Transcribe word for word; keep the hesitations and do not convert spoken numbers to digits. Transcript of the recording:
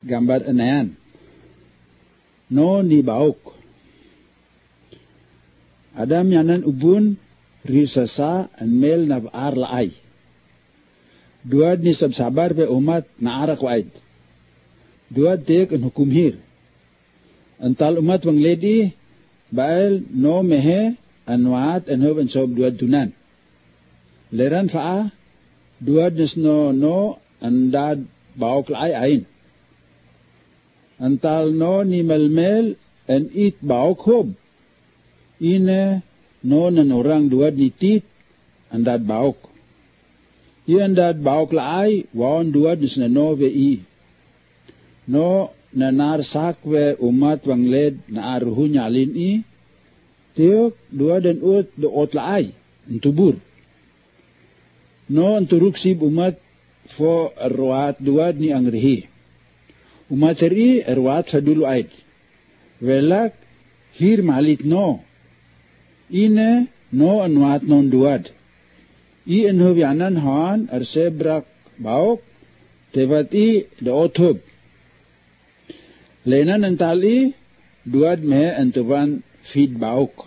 gambar enayan. No ni bauk. Adam yanan ubun risasa an mel na ar laay. Duad ni sabsabar be umat na arak waid. Duad tek an hukum hir. Antal umat wang ledi bael no mehe anwaat an hob an sob duad tunan. Leran faa duad nis no no andad bauk laay ain. Antal no ni melmel an it bauk hob. Ine no nan orang duad ni tit andad bauk. I andad bauk laay waon duad nis na no ve i. No nanar sak ve umat wang led na aruhu nyalin i. Tiok duad dan ut do ot laay entubur. No anturuk sib umat fo arwaat duad ni angrihi. Umat ri arwaat sa dulu aid. Velak hir malit no. Ine no anwaat non duad. I enhubyanan haan arsebrak bauk tevati da othub. Lenan antali duad mehe antuban feed bauk.